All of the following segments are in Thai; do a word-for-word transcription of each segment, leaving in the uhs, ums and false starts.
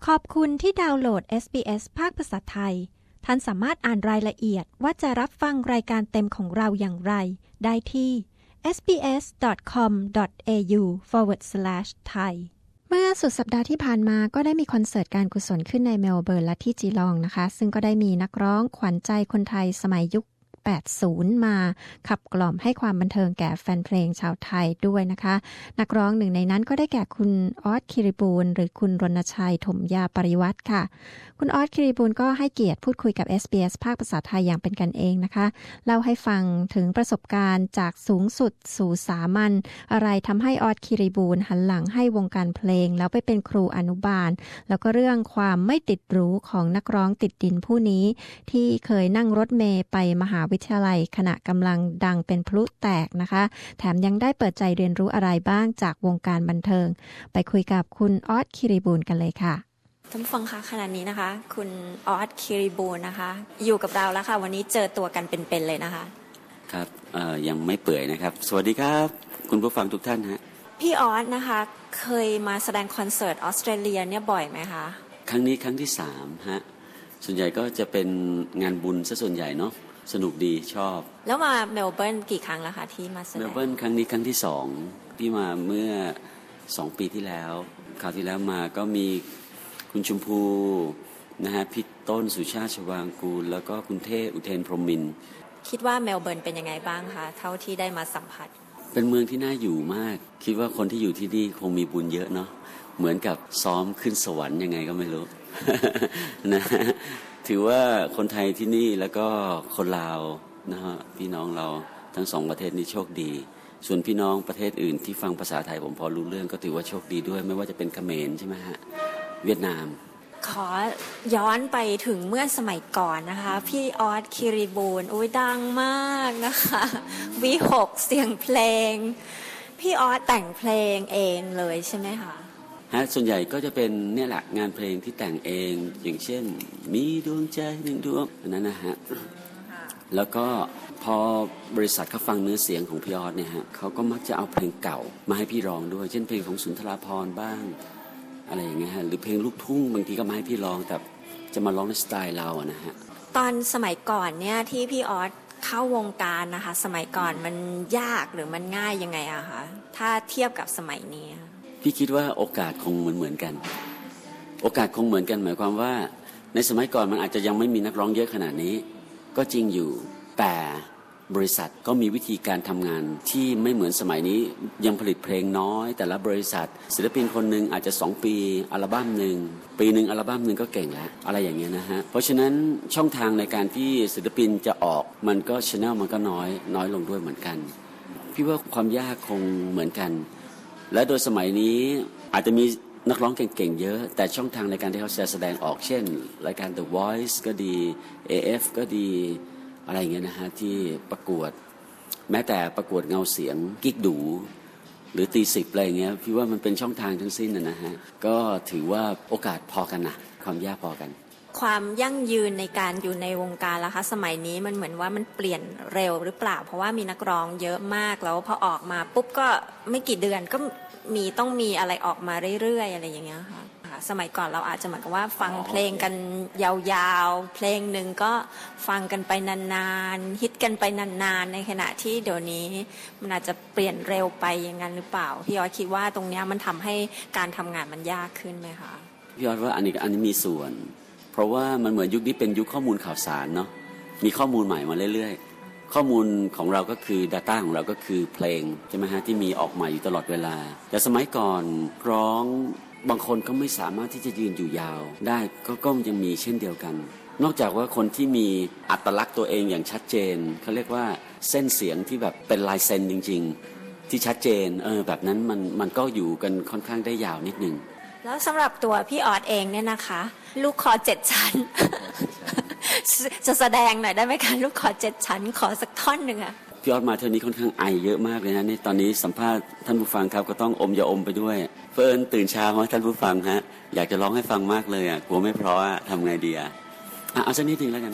ขอบคุณที่ดาวน์โหลด เอส บี เอส ภาคภาษาไทยท่านสามารถอ่านรายละเอียดว่าจะรับฟังรายการเต็มของเราอย่างไรได้ที่ เอส บี เอส ดอท คอม ดอท เอ ยู สแลช ไทย เมื่อสุดสัปดาห์ที่ผ่านมาก็ได้มีคอนเสิร์ตการกุศลขึ้นในเมลเบิร์นและที่จีลองนะคะซึ่งก็ได้มีนักร้องขวัญใจคนไทยสมัยยุคแปดสิบมาขับกล่อมให้ความบันเทิงแก่แฟนเพลงชาวไทยด้วยนะคะนักร้องหนึ่งในนั้นก็ได้แก่คุณออสคิริบูลหรือคุณรณชัยถมยาปริวัติค่ะคุณออสคิริบูลก็ให้เกียรติพูดคุยกับ เอส บี เอส ภาคภาษาไทยอย่างเป็นกันเองนะคะเล่าให้ฟังถึงประสบการณ์จากสูงสุดสู่สามัญอะไรทำให้ออสคิริบูลหันหลังให้วงการเพลงแล้วไปเป็นครูอนุบาลแล้วก็เรื่องความไม่ติดหรูของนักร้องติดดินผู้นี้ที่เคยนั่งรถเมล์ไปมหาวิทยาลัยขณะกำลังดังเป็นพลุแตกนะคะแถมยังได้เปิดใจเรียนรู้อะไรบ้างจากวงการบันเทิงไปคุยกับคุณออสคิริบูลกันเลยค่ะท่านผู้ฟังคะขณะนี้นะคะคุณออสคิริบูลนะคะอยู่กับเราแล้วค่ะวันนี้เจอตัวกันเป็นๆเลยนะคะครับเอ่อยังไม่เปื่อยนะครับสวัสดีครับคุณผู้ฟังทุกท่านฮะพี่ออสนะคะเคยมาแสดงคอนเสิร์ตออสเตรเลียเนี่ยบ่อยไหมคะครั้งนี้ครั้งที่สามฮะส่วนใหญ่ก็จะเป็นงานบุญซะส่วนใหญ่เนาะสนุกดีชอบแล้วมาเมลเบิร์นกี่ครั้งแล้วคะที่มาแสดงเมลเบิร์นครั้งนี้ครั้งที่สองที่มาเมื่อสองปีที่แล้วคราวที่แล้วมาก็มีคุณชมพูนะฮะพี่ต้นสุชาติชวางกูลแล้วก็คุณเทพอุเทนพรหมินทร์คิดว่าเมลเบิร์นเป็นยังไงบ้างคะเท่าที่ได้มาสัมผัสเป็นเมืองที่น่าอยู่มากคิดว่าคนที่อยู่ที่นี่คงมีบุญเยอะเนาะเหมือนกับซ้อมขึ้นสวรรค์ยังไงก็ไม่รู้ นะถือว่าคนไทยที่นี่แล้วก็คนลาวนะฮะพี่น้องเราทั้งสองประเทศนี้โชคดีส่วนพี่น้องประเทศอื่นที่ฟังภาษาไทยผมพอรู้เรื่องก็ถือว่าโชคดีด้วยไม่ว่าจะเป็นเขมรใช่ไหมฮะเวียดนามขอย้อนไปถึงเมื่อสมัยก่อนนะคะพี่ออสคิริบูลอุ้ยดังมากนะคะวีหกเสียงเพลงพี่ออสแต่งเพลงเองเลยใช่ไหมคะฮะส่วนใหญ่ก็จะเป็นเนี่ยแหละงานเพลงที่แต่งเองอย่างเช่นมีดวงใจหนึ่งดวงอันนั้นนะฮะแล้วก็พอบริษัทเขาฟังเนื้อเสียงของพี่ออสเนี่ยฮะเขาก็มักจะเอาเพลงเก่ามาให้พี่ร้องด้วยเช่นเพลงของสุนทราภรณ์บ้างอะไรอย่างเงี้ยฮะหรือเพลงลูกทุ่งบางทีก็มาให้พี่ร้องแต่จะมาร้องในสไตล์เราอะนะฮะตอนสมัยก่อนเนี่ยที่พี่ออสเข้าวงการนะคะสมัยก่อนมันยากหรือมันง่ายยังไงอะคะถ้าเทียบกับสมัยนี้พี่คิดว่าโอกาสคงเหมือนเหมือนกันโอกาสคงเหมือนกันหมายความว่าในสมัยก่อนมันอาจจะยังไม่มีนักร้องเยอะขนาดนี้ก็จริงอยู่แต่บริษัทก็มีวิธีการทำงานที่ไม่เหมือนสมัยนี้ยังผลิตเพลงน้อยแต่ละบริษัทศิลปินคนหนึ่งอาจจะสองปีอัลบั้มหนึ่งปีหนึ่งอัลบั้มหนึ่งก็เก่งแล้วอะไรอย่างเงี้ยนะฮะเพราะฉะนั้นช่องทางในการที่ศิลปินจะออกมันก็ชแนลมันก็น้อยน้อยลงด้วยเหมือนกันพี่ว่าความยากคงเหมือนกันและโดยสมัยนี้อาจจะมีนักร้องเก่งๆเยอะแต่ช่องทางในการที่เขาจะแสดงออกเช่นรายการ The Voice ก็ดี เอ เอฟ ก็ดีอะไรอย่างเงี้ยนะฮะที่ประกวดแม้แต่ประกวดเงาเสียงกิ๊กดูหรือตีสิบอะไรอย่างเงี้ยพี่ว่ามันเป็นช่องทางทั้งสิ้นนะฮะก็ถือว่าโอกาสพอกันนะความยากพอกันความยั่งยืนในการอยู่ในวงการล่ะคะสมัยนี้มันเหมือนว่ามันเปลี่ยนเร็วหรือเปล่าเพราะว่ามีนักร้องเยอะมากแล้วพอออกมาปุ๊บก็ไม่กี่เดือนก็มีต้องมีอะไรออกมาเรื่อยๆอะไรอย่างเงี้ยค่ะสมัยก่อนเราอาจจะเหมือนกับว่าฟังเพลงกันยาวๆเพลงหนึ่งก็ฟังกันไปนานๆฮิตกันไปนานๆในขณะที่เดี๋ยวนี้มันอาจจะเปลี่ยนเร็วไปอย่างนั้นหรือเปล่าพี่ออสคิดว่าตรงนี้มันทำให้การทำงานมันยากขึ้นไหมคะพี่ออสว่าอันนี้อันนี้มีส่วนเพราะว่ามันเหมือนยุคนี้เป็นยุคข้อมูลข่าวสารเนาะมีข้อมูลใหม่มาเรื่อยๆข้อมูลของเราก็คือ data ของเราก็คือเพลงใช่ไหมฮะที่มีออกมาอยู่ตลอดเวลาแต่สมัยก่อนร้องบางคนก็ไม่สามารถที่จะยืนอยู่ยาวได้ก็ก็ยังมีเช่นเดียวกันนอกจากว่าคนที่มีอัตลักษณ์ตัวเองอย่างชัดเจนเขาเรียกว่าเส้นเสียงที่แบบเป็นลายเซ็นจริงๆที่ชัดเจนเออแบบนั้นมันมันก็อยู่กันค่อนข้างได้ยาวนิดนึงแล้วสำหรับตัวพี่ออสเองเนี่ยนะคะลูกคอเจ็ดชั้น จะแสดงหน่อยได้ไหมคะลูกคอเจ็ดชั้นขอสักท่อนหนึ่งอะพี่ออสมาเท่านี้ค่อนข้างไอเยอะมากเลยนะนี่ตอนนี้สัมภาษณ์ท่านผู้ฟังครับก็ต้องอมยาอมไปด้วยเฟิร์นตื่นเช้ามาท่านผู้ฟังฮะอยากจะร้องให้ฟังมากเลยอ่ะกลัวไม่เพราะอ่ะทำไงดีอ่ะอ่ะเอาสักนิดนึงแล้วกันนะ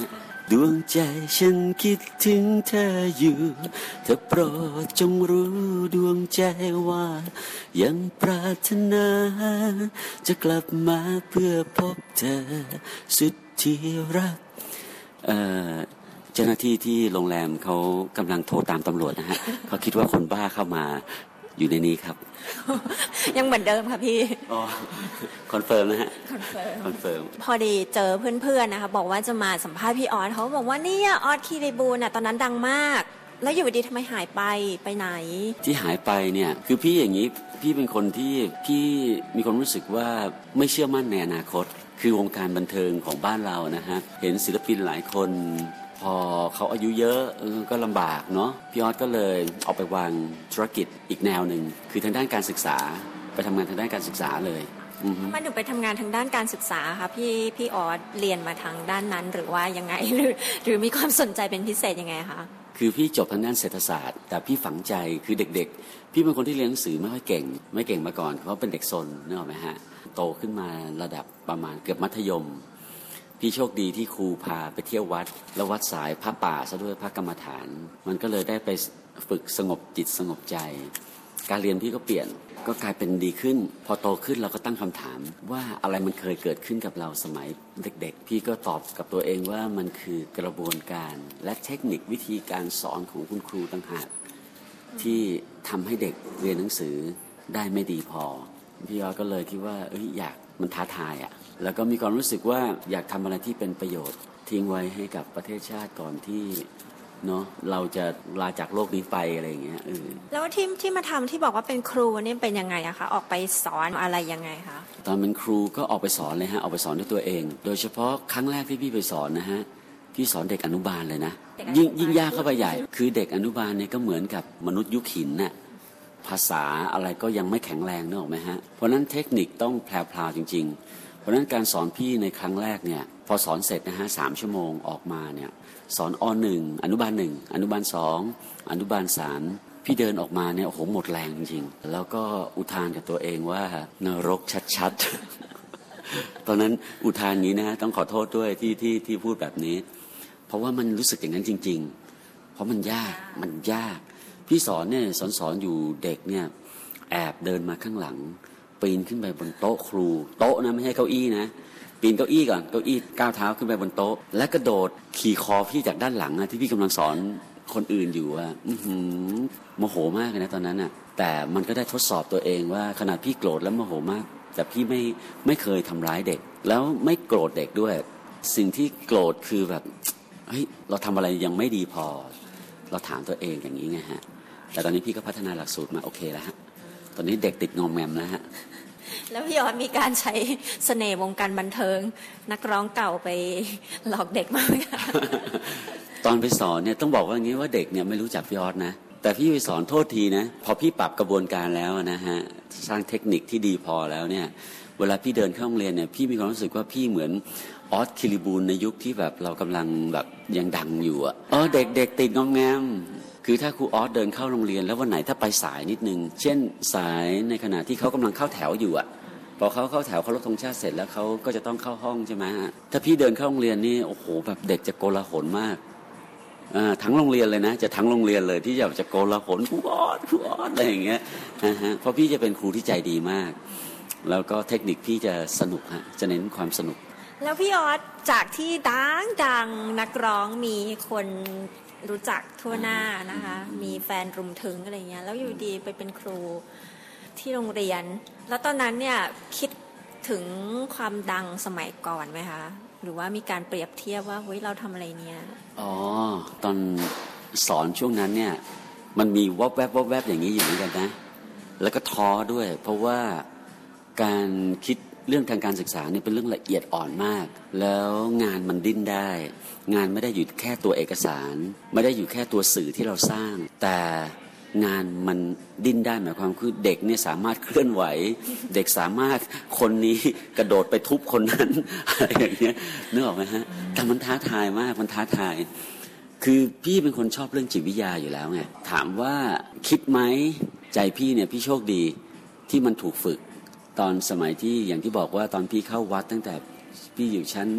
ดวงใจฉันคิดถึงเธออยู่เธอโปรดจงรู้ดวงใจว่ายังปรารถนาจะกลับมาเพื่อพบเธอสุดที่รักเอ่อเจ้าหน้าที่ที่โรงแรมเขากำลังโทรตามตำรวจนะฮะ เขาคิดว่าคนบ้าเข้ามาอยู่ในนี้ครับยังเหมือนเดิมค่ะพี่อ๋อคอนเฟิร์มนะฮะคอนเฟิร์มคอนเฟิร์มพอดีเจอเพื่อนๆนะคะบอกว่าจะมาสัมภาษณ์พี่ออสเขาบอกว่าเนี่ยออสคีรีบูลน่ะตอนนั้นดังมากแล้วอยู่ดีทำไมหายไปไปไหนที่หายไปเนี่ยคือพี่อย่างนี้พี่เป็นคนที่พี่มีความรู้สึกว่าไม่เชื่อมั่นในอนาคตคือวงการบันเทิงของบ้านเรานะฮะเห็นศิลปินหลายคนพอเขาอายุเยอะก็ลำบากเนาะพี่ออสก็เลยออกไปวางธุรกิจอีกแนวหนึ่งคือทางด้านการศึกษาไปทำงานทางด้านการศึกษาเลยมันถึงไปทำงานทางด้านการศึกษาค่ะพี่พี่ออสเรียนมาทางด้านนั้นหรือว่ายังไงหรือหรือมีความสนใจเป็นพิเศษยังไงคะคือพี่จบทางด้านเศรษฐศาสตร์แต่พี่ฝังใจคือเด็กๆพี่เป็นคนที่เรียนหนังสือไม่ค่อยเก่งไม่เก่งมาก่อนเพราะเป็นเด็กซนนึกออกไหมฮะโตขึ้นมาระดับประมาณเกือบมัธยมพี่โชคดีที่ครูพาไปเที่ยววัดแล้ววัดสายพระป่าซะด้วยพระกรรมฐานมันก็เลยได้ไปฝึกสงบจิตสงบใจการเรียนพี่ก็เปลี่ยนก็กลายเป็นดีขึ้นพอโตขึ้นเราก็ตั้งคำถามว่าอะไรมันเคยเกิดขึ้นกับเราสมัยเด็กๆพี่ก็ตอบกับตัวเองว่ามันคือกระบวนการและเทคนิควิธีการสอนของคุณครูต่างหากที่ทำให้เด็กเรียนหนังสือได้ไม่ดีพอพี่ก็เลยคิดว่าเอ้ยอยากมันท้าทายอ่ะแล้วก็มีความรู้สึกว่าอยากทำอะไรที่เป็นประโยชน์ทิ้งไว้ให้กับประเทศชาติก่อนที่เนาะเราจะลาจากโลกนี้ไปอะไรอย่างเงี้ยเออแล้วที่ที่มาทำที่บอกว่าเป็นครูนี่เป็นยังไงอะคะออกไปสอนอะไรยังไงคะตอนเป็นครูก็ออกไปสอนเลยฮะออกไปสอนด้วยตัวเองโดยเฉพาะครั้งแรกที่พี่ไปสอนนะฮะพี่สอนเด็กอนุบาลเลยนะยิ่งยิ่งยากเข้าไปใหญ่คือเด็กอนุบาลเนี่ยก็เหมือนกับมนุษย์ยุคหินน่ะภาษาอะไรก็ยังไม่แข็งแรงนึกออกไหมฮะเพราะนั้นเทคนิคต้องแพรวๆจริงๆเพราะนั้นการสอนพี่ในครั้งแรกเนี่ยพอสอนเสร็จนะฮะสามชั่วโมงออกมาเนี่ยสอนอหนึ่งอนุบาลหนึ่งอนุบาลสองอนุบาลสามพี่เดินออกมาเนี่ยโอ้โหหมดแรงจริงๆแล้วก็อุทานกับตัวเองว่านรกชัดๆ ตอนนั้นอุทานนี้นะต้องขอโทษด้วยที่ที่ที่พูดแบบนี้เพราะว่ามันรู้สึกอย่างนั้นจริงๆเพราะมันยากมันยากพี่สอนเนี่ยสอนสอนอยู่เด็กเนี่ยแอบเดินมาข้างหลังปีนขึ้นไปบนโต๊ะครูโต๊ะนะไม่ใช่เก้าอี้นะปีนเก้าอี้ก่อนเก้าอี้ก้าวเท้าขึ้นไปบนโต๊ะและกระโดดขี่คอพี่จากด้านหลังนะที่พี่กำลังสอนคนอื่นอยู่อ่ะอื้อหือโมโหมากเลยนะตอนนั้นน่ะแต่มันก็ได้ทดสอบตัวเองว่าขนาดพี่โกรธแล้วโมโหมากแต่พี่ไม่ไม่เคยทำร้ายเด็กแล้วไม่โกรธเด็กด้วยสิ่งที่โกรธคือแบบเฮ้ยเราทำอะไรยังไม่ดีพอเราถามตัวเองอย่างนี้ไงฮะแต่ตอนนี้พี่ก็พัฒนาหลักสูตรมาโอเคแล้วฮะตอนนี้เด็กติดงอมแงมแล้วฮะแล้วพี่ออสมีการใช้เสน่ห์วงการบันเทิงนักร้องเก่าไปหลอกเด็กมากไหมคะตอนไปสอนเนี่ยต้องบอกว่างี้ว่าเด็กเนี่ยไม่รู้จักพี่ออสนะแต่พี่ไปสอนโทษทีนะพอพี่ปรับกระบวนการแล้วนะฮะสร้างเทคนิคที่ดีพอแล้วเนี่ยเวลาพี่เดินเข้าโรงเรียนเนี่ยพี่มีความรู้สึกว่าพี่เหมือนออสคิริบูลในยุคที่แบบเรากำลังแบบยังดังอยู่อ่ะเออเด็กๆติดงอมแงมคือถ้าครูออสเดินเข้าโรงเรียนแล้ววันไหนถ้าไปสายนิดนึงเช่นสายในขณะที่เขากำลังเข้าแถวอยู่อ่ะพอเขาเข้าแถวเขารพธงชาติเสร็จแล้วเขาก็จะต้องเข้าห้องใช่ไหมฮะถ้าพี่เดินเข้าโรงเรียนนี่โอ้โหแบบเด็กจะโกลาหลมากอ่าทั้งโรงเรียนเลยนะจะทั้งโรงเรียนเลยที่จะจะโกลาหลครูออสครูออสอะไรอย่างเงี้ยนะฮะเพราะพี่จะเป็นครูที่ใจดีมากแล้วก็เทคนิคพี่จะสนุกฮะจะเน้นความสนุกแล้วพี่ออสจากที่ดังดังนักร้องมีคนรู้จักทั่วหน้านะคะมีแฟนรุมถึงอะไรเงี้ยแล้วอยู่ดีไปเป็นครูที่โรงเรียนแล้วตอนนั้นเนี่ยคิดถึงความดังสมัยก่อนไหมคะหรือว่ามีการเปรียบเทียบว่าเฮ้ยเราทำอะไรเนี่ยอ๋อตอนสอนช่วงนั้นเนี่ยมันมีวบแวบวบแวบอย่างนี้อยู่เหมือนกันนะแล้วก็ท้อด้วยเพราะว่าการคิดเรื่องทางการศึกษาเนี่ยเป็นเรื่องละเอียดอ่อนมากแล้วงานมันดิ้นได้งานไม่ได้อยู่แค่ตัวเอกสารไม่ได้อยู่แค่ตัวสื่อที่เราสร้างแต่งานมันดิ้นได้หมายความคือเด็กเนี่ยสามารถเคลื่อนไหวเด็กสามารถคนนี้กระโดดไปทุบคนนั้นอะไรอย่างเงี้ยนึกออกไหมฮะแต่มันท้าทายมากมันท้าทายคือพี่เป็นคนชอบเรื่องจิตวิทยาอยู่แล้วไงถามว่าคิดไหมใจพี่เนี่ยพี่โชคดีที่มันถูกฝึกตอนสมัยที่อย่างที่บอกว่าตอนพี่เข้าวัดตั้งแต่พี่อยู่ชั้นป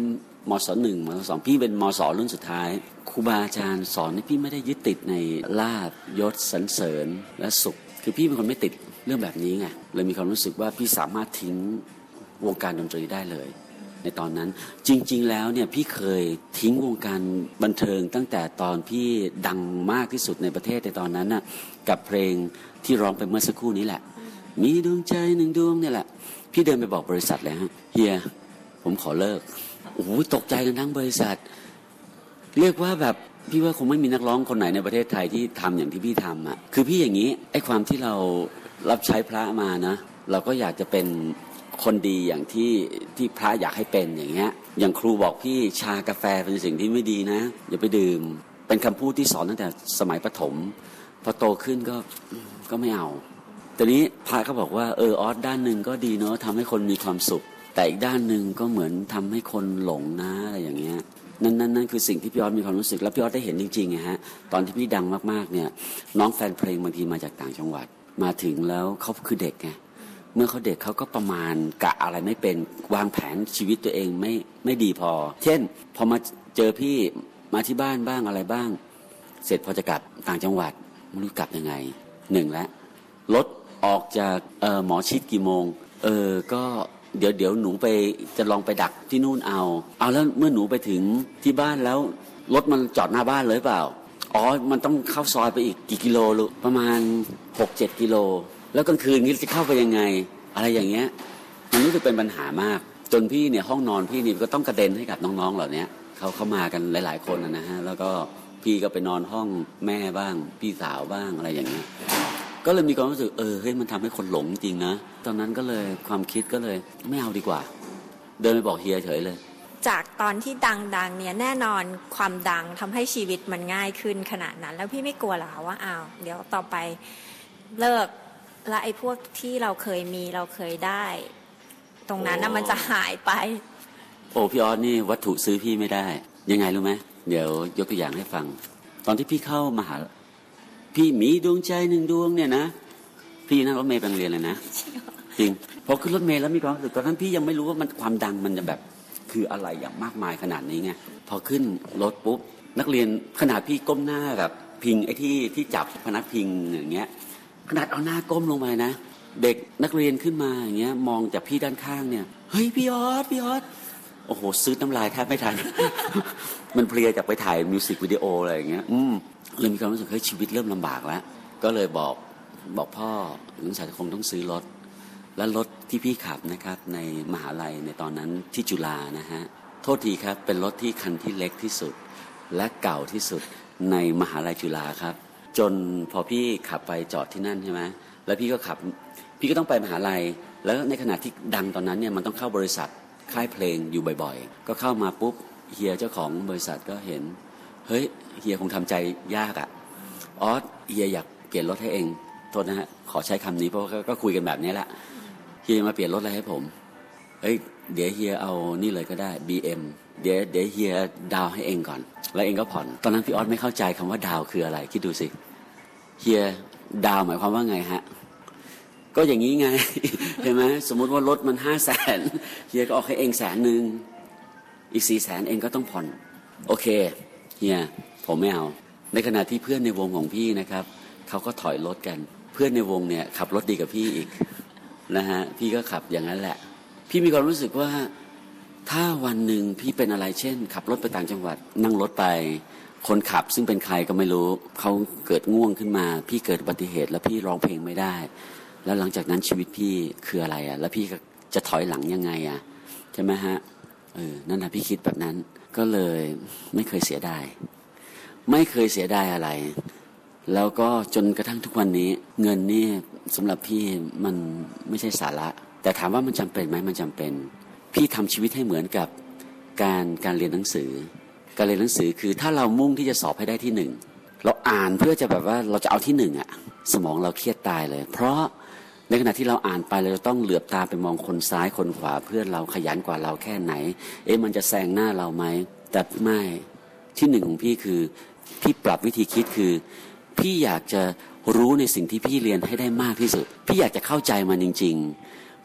มศหนึ่งมศสองพี่เป็นมศรุ่นสุดท้ายครูบาอาจารย์สอนนี่พี่ไม่ได้ยึดติดในลาภยศสรรเสริญและสุขคือพี่เป็นคนไม่ติดเรื่องแบบนี้ไงเลยมีความรู้สึกว่าพี่สามารถทิ้งวงการดนตรีได้เลยในตอนนั้นจริงๆแล้วเนี่ยพี่เคยทิ้งวงการบันเทิงตั้งแต่ตอนพี่ดังมากที่สุดในประเทศในตอนนั้นน่ะกับเพลงที่ร้องไปเมื่อสักครู่นี้แหละมีดวงใจหนึ่งดวงเนี่ยแหละพี่เดินไปบอกบริษัทเลยฮะเฮียผมขอเลิกโอ้โหตกใจกันทั้งบริษัทเรียกว่าแบบพี่ว่าคงไม่มีนักร้องคนไหนในประเทศไทยที่ทำอย่างที่พี่ทำอ่ะคือพี่อย่างนี้ไอ้ความที่เรารับใช้พระมานะเราก็อยากจะเป็นคนดีอย่างที่ที่พระอยากให้เป็นอย่างเงี้ยอย่างครูบอกพี่ชากาแฟเป็นสิ่งที่ไม่ดีนะอย่าไปดื่มเป็นคำพูดที่สอนตั้งแต่สมัยประถมพอโตขึ้นก็ก็ไม่เอาแต่นี้พระก็บอกว่าเออออสด้านหนึ่งก็ดีเนาะทำให้คนมีความสุขแต่อีกด้านหนึ่งก็เหมือนทำให้คนหลงนะอะไรอย่างเงี้ยนั่นนั่นนั่นคือสิ่งที่พี่ออสมีความรู้สึกแล้วพี่ออสได้เห็นจริงๆไงฮะตอนที่พี่ดังมากๆเนี่ยน้องแฟนเพลงบางทีมาจากต่างจังหวัดมาถึงแล้วเขาคือเด็กไงเมื่อเขาเด็กเขาก็ประมาณกะอะไรไม่เป็นวางแผนชีวิตตัวเองไม่ไม่ดีพอเช่นพอมาเจอพี่มาที่บ้านบ้างอะไรบ้างเสร็จพอจะกลับต่างจังหวัดไม่รู้กลับยังไงหนึ่งแล้วรถออกจากเอ่อหมอชิดกี่โมงเออก็เดี๋ยวเดี๋ยวหนูไปจะลองไปดักที่นู่นเอาเอาแล้วเมื่อหนูไปถึงที่บ้านแล้วรถมันจอดหน้าบ้านเลยเปล่าอ๋อมันต้องเข้าซอยไปอีกกี่กิโลลูกประมาณ หกเจ็ด กิโลแล้วกลางคืนนี้จะเข้าไปยังไงอะไรอย่างเงี้ยมันรู้สึกเป็นปัญหามากจนพี่เนี่ยห้องนอนพี่นี่ก็ต้องกระเด็นให้กับน้องๆเหล่านี้เขาเข้ามากันหลายๆคนนะฮะแล้วก็พี่ก็ไปนอนห้องแม่บ้างพี่สาวบ้างอะไรอย่างเงี้ยก็เลยมีความรู้สึกเออเฮ้ยมันทำให้คนหลงจริงนะตอนนั้นก็เลยความคิดก็เลยไม่เอาดีกว่าเดินไปบอกเฮียเฉยเลยจากตอนที่ดังๆเนี่ยแน่นอนความดังทำให้ชีวิตมันง่ายขึ้นขนาดนั้นแล้วพี่ไม่กลัวหรอว่าอ้าวเดี๋ยวต่อไปเลิกและไอ้พวกที่เราเคยมีเราเคยได้ตรงนั้นน่ะมันจะหายไปโอ้พี่ออสนี่วัตถุซื้อพี่ไม่ได้ยังไงรู้ไหมเดี๋ยวยกตัวอย่างให้ฟังตอนที่พี่เข้ามหาพี่มีดวงใจหนึ่งดวงเนี่ยนะพี่นั่งรถเมล์ไปโรงเรียนเลยนะจริงพอขึ้นรถเมล์แล้วมีความรู้สึกตอนนั้นพี่ยังไม่รู้ว่ามันความดังมันจะแบบคืออะไรอย่างมากมายขนาดนี้ไงพอขึ้นรถปุ๊บนักเรียนขนาดพี่ก้มหน้าแบบพิงไอ้ที่ที่จับพนักพิงอย่างเงี้ยขนาดเอาหน้าก้มลงไปนะเด็กนักเรียนขึ้นมาอย่างเงี้ยมองจากพี่ด้านข้างเนี่ยเฮ้ยพี่ออสพี่ออสโอ้โหซื้อน้ำลายแทบไม่ทัน มันเพลียจากไปถ่ายมิวสิกวิดีโออะไรอย่างเงี้ยอืมเลยมีความรู้สึกเฮ้ยชีวิตเริ่มลำบากแล้วก็เลยบอกบอกพ่อลุงชายคงต้องซื้อรถและรถที่พี่ขับนะครับในมหาลัยในตอนนั้นที่จุฬานะฮะโทษทีครับเป็นรถที่คันที่เล็กที่สุดและเก่าที่สุดในมหาลัยจุฬาครับจนพอพี่ขับไปจอดที่นั่นใช่ไหมแล้วพี่ก็ขับพี่ก็ต้องไปมหาลัยแล้วในขณะที่ดังตอนนั้นเนี่ยมันต้องเข้าบริษัทค่ายเพลงอยู่บ่อยๆก็เข้ามาปุ๊บเฮียเจ้าของบริษัทก็เห็นเฮ้ยเฮียคงทำใจยากอ่ะออสเฮียอยากเปลี่ยนรถให้เองโทษนะฮะขอใช้คำนี้เพราะก็คุยกันแบบนี้แหละเฮียมาเปลี่ยนรถอะไรให้ผมเฮ้ยเดี๋ยวเฮียเอานี่เลยก็ได้ บี เอ็ม เดี๋ยวเดี๋ยวเฮียดาวให้เองก่อนแล้วเองก็ผ่อนตอนนั้นพี่ออสไม่เข้าใจคำว่าดาวคืออะไรคิดดูสิเฮียดาวหมายความว่าไงฮะก็อย่างนี้ไง เห็นไหมสมมติว่ารถมันห้าแสนเฮียก็ออกให้เองแสนหนึ่งอีกสี่แสนเองก็ต้องผ่อนโอเคเฮียผมไม่เอาในขณะที่เพื่อนในวงของพี่นะครับเขาก็ถอยรถกันเพื่อนในวงเนี่ยขับรถดีกับพี่อีกนะฮะพี่ก็ขับอย่างนั้นแหละพี่มีความรู้สึกว่าถ้าวันหนึ่งพี่เป็นอะไรเช่นขับรถไปต่างจังหวัดนั่งรถไปคนขับซึ่งเป็นใครก็ไม่รู้เขาเกิดง่วงขึ้นมาพี่เกิดอุบัติเหตุแล้วพี่ร้องเพลงไม่ได้แล้วหลังจากนั้นชีวิตพี่คืออะไรอ่ะแล้วพี่จะถอยหลังยังไงอ่ะใช่ไหมฮะเออนั่นนะพี่คิดแบบนั้นก็เลยไม่เคยเสียดายไม่เคยเสียดายอะไรแล้วก็จนกระทั่งทุกวันนี้เงินนี่สำหรับพี่มันไม่ใช่สาระแต่ถามว่ามันจำเป็นไหมมันจำเป็นพี่ทำชีวิตให้เหมือนกับการการเรียนหนังสือการเรียนหนังสือคือถ้าเรามุ่งที่จะสอบให้ได้ที่หนึ่งเราอ่านเพื่อจะแบบว่าเราจะเอาที่หนึ่งอ่ะสมองเราเครียดตายเลยเพราะในขณะที่เราอ่านไปเราจะต้องเหลือบตาไปมองคนซ้ายคนขวาเพื่อนเราขยันกว่าเราแค่ไหนเอ๊ะมันจะแซงหน้าเราไหมแต่ไม่ที่หนึ่งของพี่คือพี่ปรับวิธีคิดคือพี่อยากจะรู้ในสิ่งที่พี่เรียนให้ได้มากที่สุดพี่อยากจะเข้าใจมันจริงๆ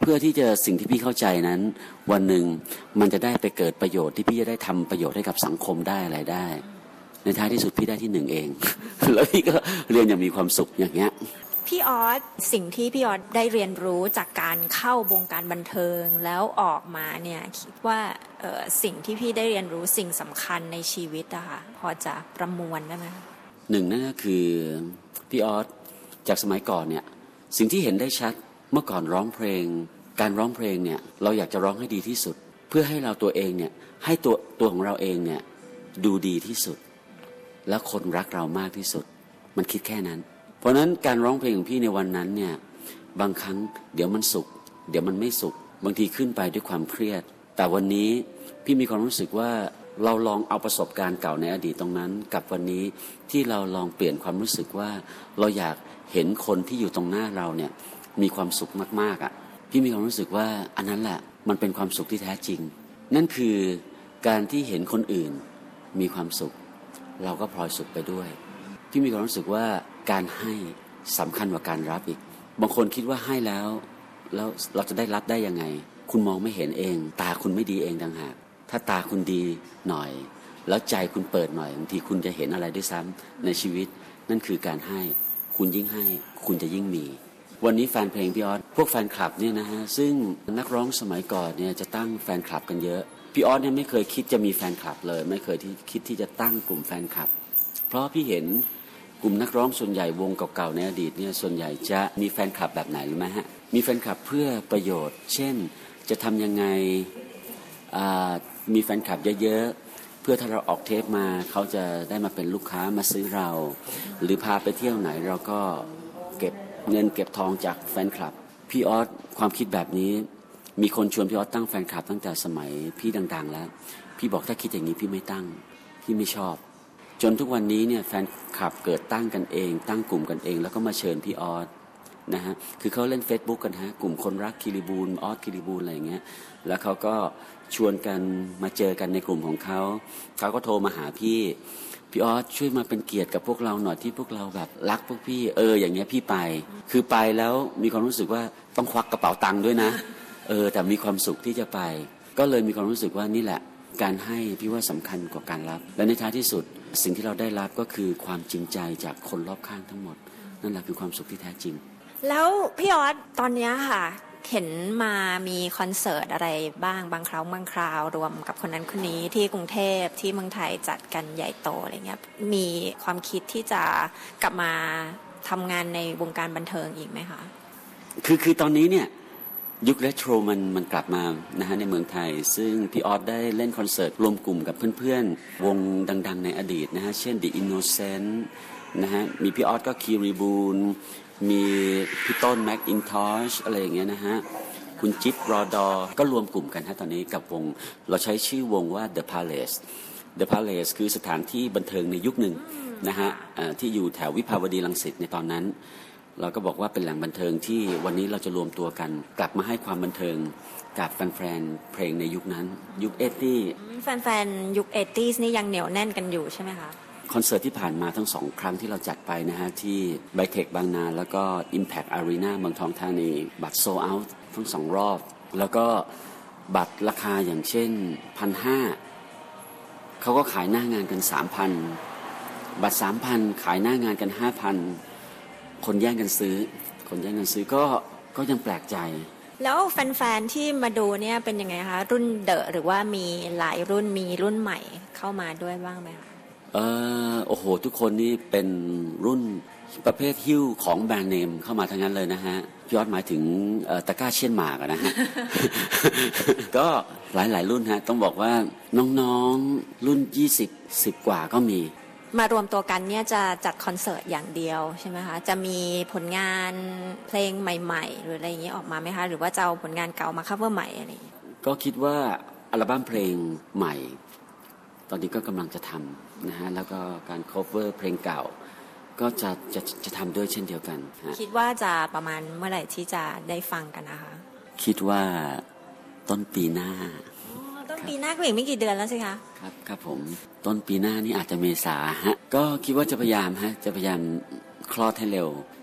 เพื่อที่จะสิ่งที่พี่เข้าใจนั้นวันหนึ่งมันจะได้ไปเกิดประโยชน์ที่พี่จะได้ทำประโยชน์ให้กับสังคมได้อะไรได้ในท้ายที่สุดพี่ได้ที่หนึ่งเอง แล้วพี่ก็เรียนอย่างมีความสุขอย่างเงี้ยพี่ออสสิ่งที่พี่ออสได้เรียนรู้จากการเข้าวงการบันเทิงแล้วออกมาเนี่ยคิดว่าเอ่อสิ่งที่พี่ได้เรียนรู้สิ่งสำคัญในชีวิตอะค่ะพอจะประมวลได้ไหมหนึ่งนั่นก็คือพี่ออสจากสมัยก่อนเนี่ยสิ่งที่เห็นได้ชัดเมื่อก่อนร้องเพลงการร้องเพลงเนี่ยเราอยากจะร้องให้ดีที่สุดเพื่อให้เราตัวเองเนี่ยให้ตัวตัวของเราเองเนี่ยดูดีที่สุดแล้วคนรักเรามากที่สุดมันคิดแค่นั้นเพราะนั้นการร้องเพลงของพี่ในวันนั้นเนี่ยบางครั้งเดี๋ยวมันสุขเดี๋ยวมันไม่สุขบางทีขึ้นไปด้วยความเครียดแต่วันนี้พี่มีความรู้สึกว่าเราลองเอาประสบการณ์เก่าในอดีตตรงนั้นกับวันนี้ที่เราลองเปลี่ยนความรู้สึกว่าเราอยากเห็นคนที่อยู่ตรงหน้าเราเนี่ยมีความสุขมากๆอ่ะพี่มีความรู้สึกว่าอันนั้นแหละมันเป็นความสุขที่แท้จริงนั่นคือการที่เห็นคนอื่นมีความสุขเราก็พลอยสุขไปด้วยพี่มีความรู้สึกว่าการให้สำคัญกว่าการรับอีกบางคนคิดว่าให้แล้วแล้วเราจะได้รับได้ยังไงคุณมองไม่เห็นเองตาคุณไม่ดีเองต่างหากถ้าตาคุณดีหน่อยแล้วใจคุณเปิดหน่อยบางทีคุณจะเห็นอะไรด้วยซ้ำในชีวิตนั่นคือการให้คุณยิ่งให้คุณจะยิ่งมีวันนี้แฟนเพลงพี่ออสพวกแฟนคลับเนี่ยนะฮะซึ่งนักร้องสมัยก่อนเนี่ยจะตั้งแฟนคลับกันเยอะพี่ออสเนี่ยไม่เคยคิดจะมีแฟนคลับเลยไม่เคยที่คิดที่จะตั้งกลุ่มแฟนคลับเพราะพี่เห็นกลุ่มนักร้องส่วนใหญ่วงเก่าๆในอดีตเนี่ยส่วนใหญ่จะมีแฟนคลับแบบไหนรู้ไหมฮะมีแฟนคลับเพื่อประโยชน์เช่นจะทำยังไงมีแฟนคลับเยอะๆเพื่อถ้าเราออกเทปมาเขาจะได้มาเป็นลูกค้ามาซื้อเราหรือพาไปเที่ยวไหนเราก็เก็บเงินเก็บทองจากแฟนคลับพี่ออสความคิดแบบนี้มีคนชวนพี่ออสตั้งแฟนคลับตั้งแต่สมัยพี่ดังๆแล้วพี่บอกถ้าคิดอย่างนี้พี่ไม่ตั้งพี่ไม่ชอบจนทุกวันนี้เนี่ยแฟนคลับเกิดตั้งกันเองตั้งกลุ่มกันเองแล้วก็มาเชิญพี่ออสนะฮะคือเขาเล่น Facebook กันฮะกลุ่มคนรักคิริบูลออสคิริบูลอะไรอย่างเงี้ยแล้วเขาก็ชวนกันมาเจอกันในกลุ่มของเขาเขาก็โทรมาหาพี่พี่ออสช่วยมาเป็นเกียรติกับพวกเราหน่อยที่พวกเราแบบรักพวกพี่เอออย่างเงี้ยพี่ไปคือไปแล้วมีความรู้สึกว่าต้องควักกระเป๋าตังค์ด้วยนะเออแต่มีความสุขที่จะไปก็เลยมีความรู้สึกว่านี่แหละการให้พี่ว่าสำคัญกว่าการรับและในท้ายที่สุดสิ่งที่เราได้รับก็คือความจริงใจจากคนรอบข้างทั้งหมดนั่นแหละคือความสุขที่แท้จริงแล้วพี่ออสตอนนี้ค่ะเห็นมามีคอนเสิร์ตอะไรบ้างบางครั้งบางคราวรวมกับคนนั้นคนนี้ที่กรุงเทพที่เมืองไทยจัดกันใหญ่โตอะไรเงี้ยมีความคิดที่จะกลับมาทำงานในวงการบันเทิงอีกไหมคะคือคือตอนนี้เนี่ยยุคเรโทรมันมันกลับมานะฮะในเมืองไทยซึ่งพี่ออสได้เล่นคอนเสิร์ตรวมกลุ่มกับเพื่อนๆวงดังๆในอดีตนะฮะเช่น The Innocent นะฮะมีพี่ออสก็คีรีบูลมีพี่ต้นแม็กอินทอชอะไรอย่างเงี้ยนะฮะคุณจิ๊บรอดอก็รวมกลุ่มกันฮะตอนนี้กับวงเราใช้ชื่อวงว่า The Palace The Palace คือสถานที่บันเทิงในยุคหนึ่งนะฮะที่อยู่แถววิภาวดีรังสิตในตอนนั้นเราก็บอกว่าเป็นแหล่งบันเทิงที่วันนี้เราจะรวมตัวกันกลับมาให้ความบันเทิงกับแฟนๆเพลงในยุคนั้นยุคเอตี้แฟนๆยุคเอตี้นี่ยังเหนียวแน่นกันอยู่ใช่ไหมคะคอนเสิร์ตที่ผ่านมาทั้งสองครั้งที่เราจัดไปนะฮะที่ไบเทคบางนาแล้วก็ Impact Arena เมืองทองธานีบัตรโซลด์เอาท์ทั้งสองรอบแล้วก็บัตรราคาอย่างเช่น หนึ่งพันห้าร้อย เขาก็ขายหน้างานกัน สามพัน บัตร สามพัน ขายหน้างานกัน ห้าพัน คนแย่งกันซื้อคนแย่งกันซื้อก็ก็ยังแปลกใจแล้วแฟนๆที่มาดูเนี่ยเป็นยังไงคะรุ่นเดอะหรือว่ามีหลายรุ่นมีรุ่นใหม่เข้ามาด้วยบ้างไหมคะเออโอ้โหทุกคนนี่เป็นรุ่นประเภทหิ้วของแบรนด์เนมเข้ามาทั้งนั้นเลยนะฮะพี่ออสหมายถึงตะกร้าเชียนหมากนะฮะ ก็หลายๆรุ่นฮะต้องบอกว่าน้องๆรุ่นยี่สิบ สิบกว่าก็มีมารวมตัวกันเนี่ยจะจัดคอนเสิร์ตอย่างเดียวใช่ไหมคะจะมีผลงานเพลงใหม่ๆหรืออะไรอย่างนี้ออกมาไหมคะหรือว่าจะเอาผลงานเก่ามาคัฟเวอร์ใหม่อะไรอย่างนี้ก็คิดว่าอัลบั้มเพลงใหม่ตอนนี้ก็กำลังจะทำนะฮะแล้วก็การคัฟเวอร์เพลงเก่าก็จะจะจะทำด้วยเช่นเดียวกันคิดว่าจะประมาณเมื่อไหร่ที่จะได้ฟังกันนะคะคิดว่าต้นปีหน้าต้นปีหน้าก็อีกไม่กี่เดือนแล้วสิคะครับครับผมต้นปีหน้านี่อาจจะเมษาฮะก็คิดว่าจะพยายามฮะจะพยายามคลอดให้เร็ว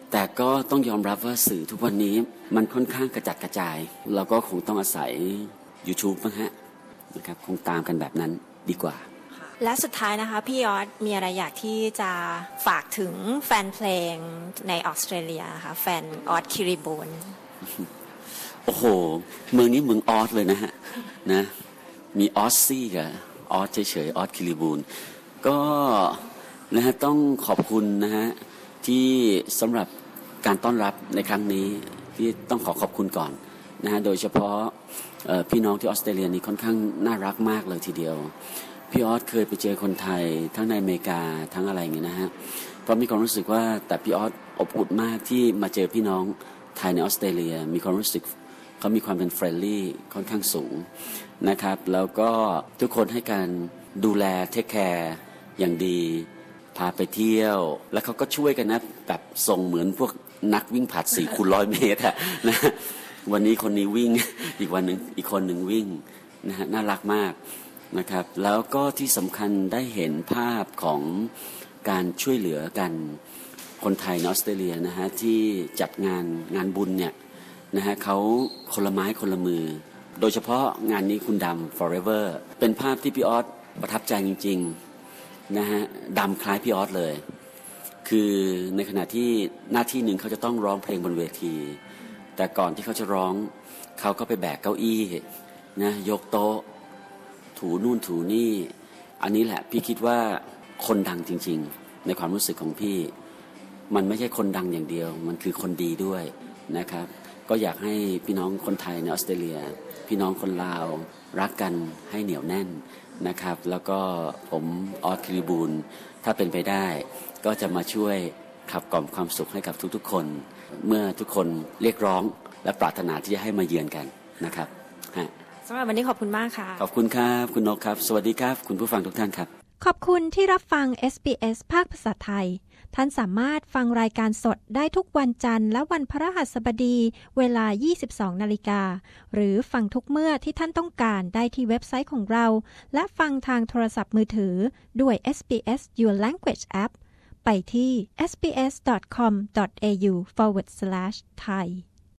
แต่ก็ต้องยอมรับว่าสื่อทุกวันนี้มันค่อนข้างกระจัดกระจายเราก็คงต้องอาศัย YouTube มั้งฮะนะครับคงตามกันแบบนั้นดีกว่าและสุดท้ายนะคะพี่ยอดมีอะไรอยากที่จะฝากถึงแฟนเพลงในออสเตรเลียค่ะแฟนออสคิริบูนโอ้โหเมืองนี้เมืองออสเลยนะฮะนะมีออสซี่กับออสเฉยๆออสคิริบูนก็นะฮะต้องขอบคุณนะฮะที่สำหรับการต้อนรับในครั้งนี้ที่ต้องขอขอบคุณก่อนนะฮะโดยเฉพาะพี่น้องที่ออสเตรเลียนี่ค่อนข้างน่ารักมากเลยทีเดียวพี่ออสเคยไปเจอคนไทยทั้งในอเมริกาทั้งอะไรอย่างเงี้ยนะฮะเพราะมีความรู้สึกว่าแต่พี่ออสอบอุ่นมากที่มาเจอพี่น้องไทยในออสเตรเลียมีความรู้สึกเขามีความเป็นเฟรนลี่ค่อนข้างสูงนะครับแล้วก็ทุกคนให้การดูแลเทคแคร์อย่างดีพาไปเที่ยวแล้วเขาก็ช่วยกันนะแบบส่งเหมือนพวกนักวิ่งผลัดสี่คูณร้อยเมตรอะนะวันนี้คนนี้วิ่งอีกวันหนึ่งอีกคนหนึ่งวิ่งนะฮะน่ารักมากนะครับแล้วก็ที่สำคัญได้เห็นภาพของการช่วยเหลือกันคนไทยในออสเตรเลียนะฮะที่จัดงานงานบุญเนี่ยนะฮะเขาคนละไม้คนละมือโดยเฉพาะงานนี้คุณดำ forever เป็นภาพที่พี่ออสประทับใจจริงๆนะฮะดำคล้ายพี่ออสเลยคือในขณะที่หน้าที่หนึ่งเขาจะต้องร้องเพลงบนเวทีแต่ก่อนที่เขาจะร้องเขาก็ไปแบกเก้าอี้นะยกโต๊ะถูนู่นถูนี่อันนี้แหละพี่คิดว่าคนดังจริงๆในความรู้สึกของพี่มันไม่ใช่คนดังอย่างเดียวมันคือคนดีด้วยนะครับก็อยากให้พี่น้องคนไทยในออสเตรเลียพี่น้องคนลาวรักกันให้เหนียวแน่นนะครับแล้วก็ผมออสคิริบูลถ้าเป็นไปได้ก็จะมาช่วยขับกล่อมความสุขให้กับทุกๆคนเมื่อทุกคนเรียกร้องและปรารถนาที่จะให้มาเยือนกันนะครับฮะสำหรับวันนี้ขอบคุณมากค่ะขอบคุณครับคุณนกครับสวัสดีครับคุณผู้ฟังทุกท่านครับขอบคุณที่รับฟัง เอส บี เอส ภาคภาษาไทยท่านสามารถฟังรายการสดได้ทุกวันจันทร์และวันพฤหัสบดีเวลา ยี่สิบสองนาฬิกา หรือฟังทุกเมื่อที่ท่านต้องการได้ที่เว็บไซต์ของเราและฟังทางโทรศัพท์มือถือด้วย เอส บี เอส Your Language App ไปที่ เอส บี เอส ดอท คอม ดอท เอ ยู ฟอร์วาร์ด สแลช ไทย